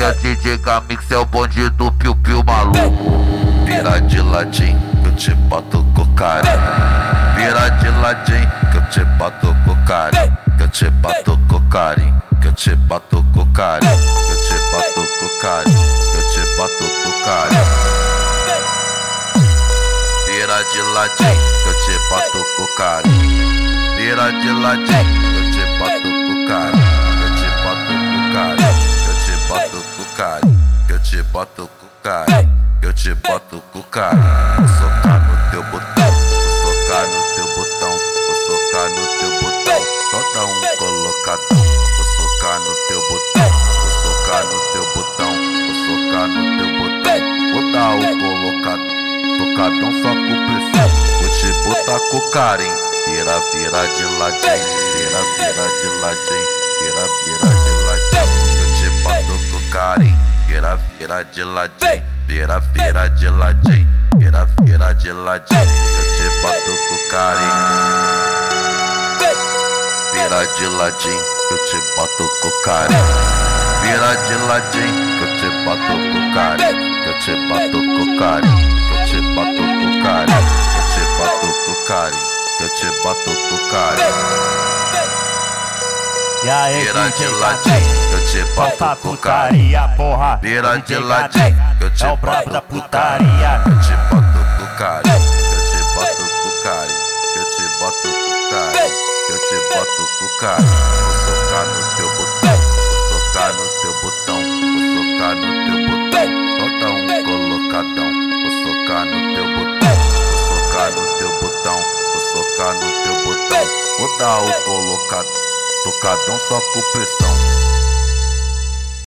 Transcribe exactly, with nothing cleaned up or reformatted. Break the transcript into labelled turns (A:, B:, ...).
A: Dia D J Gamix é o bonde do Piu Piu maluco. Vira de ladinho que eu te boto com carinho. Vira de ladinho que eu te boto com carinho. Que eu te boto com carinho. Que eu te boto com carinho. Que eu te boto com carinho. Que eu te boto com carinho. Vira de ladinho que eu te boto com carinho. Vira de ladinho que eu te boto com carinho. Que eu te boto com carinho. Que eu te boto com carinho. Que eu te boto com carinho. Que eu te boto com carinho. Vou socar no teu botão. Vou socar no teu botão. Vou socar no teu botão. Só dá um colocadão. Vou socar no teu botão. Vou socar no teu botão. Vou socar no teu botão. Vou dar o colocadão. Tocadão só com pressão. Vou te botar com carinho. Vira, vira de ladinho. Vira, vira de ladinho. Vira, vira de ladinho. Eu te boto com carinho. Vira, vira de ladinho. Vira, vira de ladinho. Vira, vira de ladinho. Eu te boto com carinho. Vira de ladinho. Eu te boto com carinho. Vira de ladinho. Eu te boto com carinho. Eu te boto com carinho. Eu te boto com carinho. Eu te boto com carinho. Eu te boto com carinho.
B: E aí,
A: vira de ladinho, eu te boto com carinho.
B: Porra,
A: vira de ladinho, eu te
B: é o brabo
A: boto
B: da
A: com
B: putaria.
A: carinho. Eu te boto com carinho. Eu te boto com carinho. Eu te boto com carinho. Eu te boto com carinho. Vou socar no teu botão. Vou socar no teu botão. Vou socar no teu botão. Só dá um colocadão. Vou socar no teu botão. Vou socar no teu botão. Vou socar no teu botão. Vou dar o colocadão. Tocadão só com pressão.